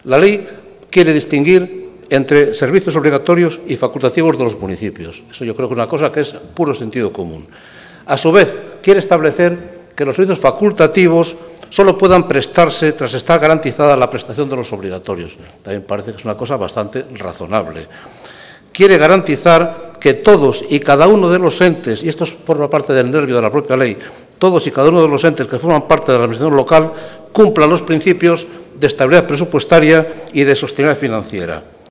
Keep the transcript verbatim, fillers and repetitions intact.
La ley quiere distinguir entre servicios obligatorios y facultativos de los municipios. Eso yo creo que es una cosa que es puro sentido común. A su vez, quiere establecer que los servicios facultativos solo puedan prestarse tras estar garantizada la prestación de los obligatorios. También parece que es una cosa bastante razonable. Quiere garantizar que todos y cada uno de los entes, y esto forma parte del nervio de la propia ley, todos y cada uno de los entes que forman parte de la administración local cumplan los principios de estabilidad presupuestaria y de sostenibilidad financiera.